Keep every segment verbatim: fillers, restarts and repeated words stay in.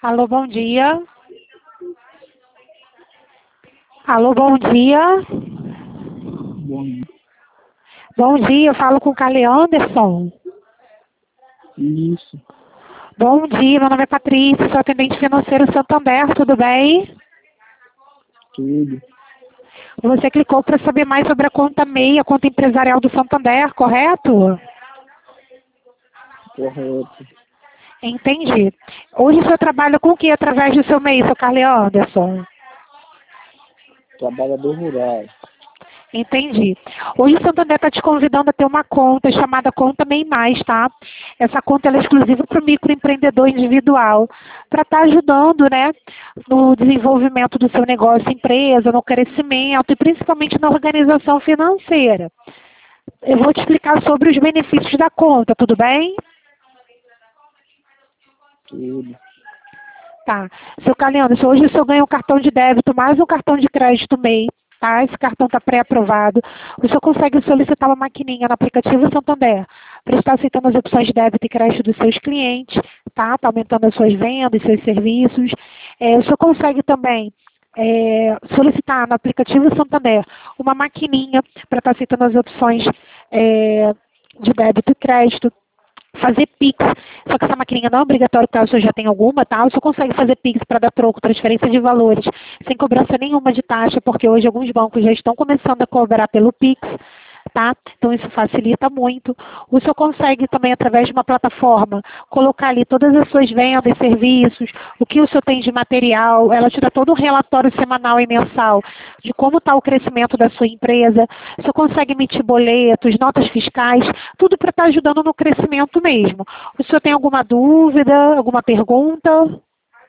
Alô, bom dia. Alô, bom dia. Bom, Bom dia, eu falo com o Carly Anderson. isso, Bom dia, meu nome é Patrícia, sou atendente financeiro Santander, tudo bem? tudo, Você clicou para saber mais sobre a conta M E I, a conta empresarial do Santander, correto? correto. Entendi. Hoje o senhor trabalha com o que através do seu M E I, seu Carly Anderson? Trabalhador rural. Entendi. Hoje o Santander está te convidando a ter uma conta chamada Conta M E I Mais, tá? Essa conta ela é exclusiva para o microempreendedor individual, para estar ajudando, né, no desenvolvimento do seu negócio, empresa, no crescimento e principalmente na organização financeira. Eu vou te explicar sobre os benefícios da conta, tudo bem? Tudo. Tá. Seu Caliano, se hoje o senhor ganha um cartão de débito mais um cartão de crédito M E I, tá? Esse cartão está pré-aprovado. O senhor consegue solicitar uma maquininha no aplicativo Santander para estar aceitando as opções de débito e crédito dos seus clientes, tá? Tá aumentando as suas vendas, seus serviços. É, o senhor consegue também é, solicitar no aplicativo Santander uma maquininha para estar aceitando as opções é, de débito e crédito, fazer Pix, só que essa maquininha não é obrigatória, caso o senhor já tenha alguma, tá? O senhor consegue fazer Pix para dar troco, transferência de valores, sem cobrança nenhuma de taxa, porque hoje alguns bancos já estão começando a cobrar pelo Pix, tá? Então isso facilita muito. O senhor consegue também, através de uma plataforma, colocar ali todas as suas vendas, serviços, o que o senhor tem de material, ela te dá todo um relatório semanal e mensal de como está o crescimento da sua empresa. O senhor consegue emitir boletos, notas fiscais, tudo para estar ajudando no crescimento mesmo. O senhor tem alguma dúvida, alguma pergunta?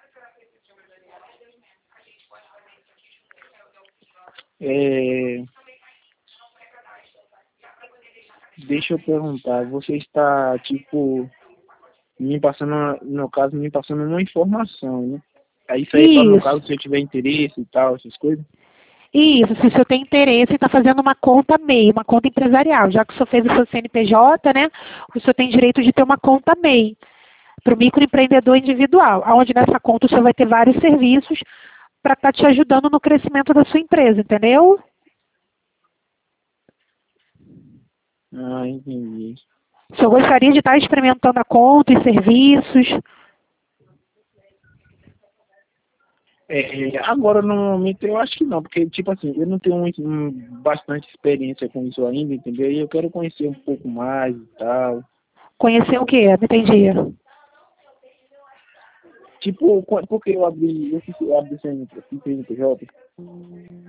É, deixa eu perguntar, você está, tipo, me passando, no caso, me passando uma informação, né? Aí isso aí é para, no Isso. caso, se eu tiver interesse e tal, essas coisas? Isso, se o senhor tem interesse em estar fazendo uma conta M E I, uma conta empresarial, já que o senhor fez o seu C N P J, né, o senhor tem direito de ter uma conta M E I para o microempreendedor individual, onde nessa conta o senhor vai ter vários serviços para estar te ajudando no crescimento da sua empresa, entendeu? Ah, entendi. O senhor gostaria de estar experimentando a conta e serviços? É, agora, no momento, eu acho que não, porque, tipo assim, eu não tenho muito, hum, bastante experiência com isso ainda, entendeu? E eu quero conhecer um pouco mais e tal. Conhecer o quê? Não entendi. Tipo, qu- porque eu abri, eu fiz, eu abri C N P J,